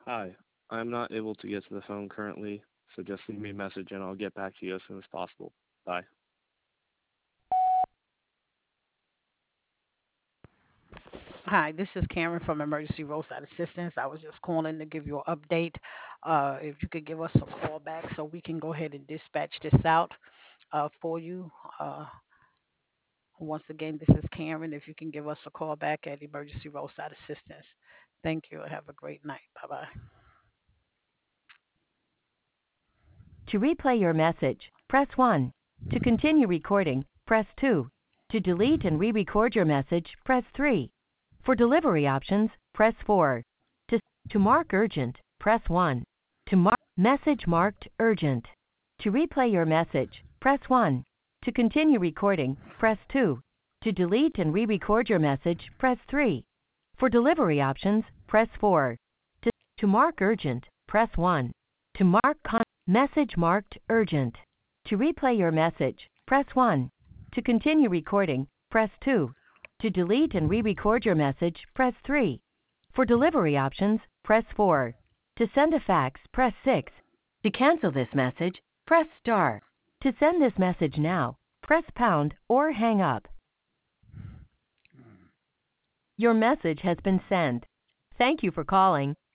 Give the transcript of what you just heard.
Hi, I'm not able to get to the phone currently, so just leave me a message and I'll get back to you as soon as possible. Bye. Hi, this is Karen from Emergency Roadside Assistance. I was just calling to give you an update. If you could give us a call back so we can go ahead and dispatch this out for you. Uh, Once again, this is Karen. If you can give us a call back at Emergency Roadside Assistance. Thank you. Have a great night. Bye bye. To replay your message, press 1. To continue recording, press 2. To delete and re-record your message, press 3. For delivery options, press 4. To, to mark urgent, press 1. To mark message marked urgent. To replay your message, press 1. To continue recording, press 2. To delete and re-record your message, press 3. For delivery options, press 4. To mark urgent, press 1. To mark message marked urgent. To replay your message, press 1. To continue recording, press 2. To delete and re-record your message, press 3. For delivery options, press 4. To send a fax, press 6. To cancel this message, press star. To send this message now, press pound or hang up. Your message has been sent. Thank you for calling.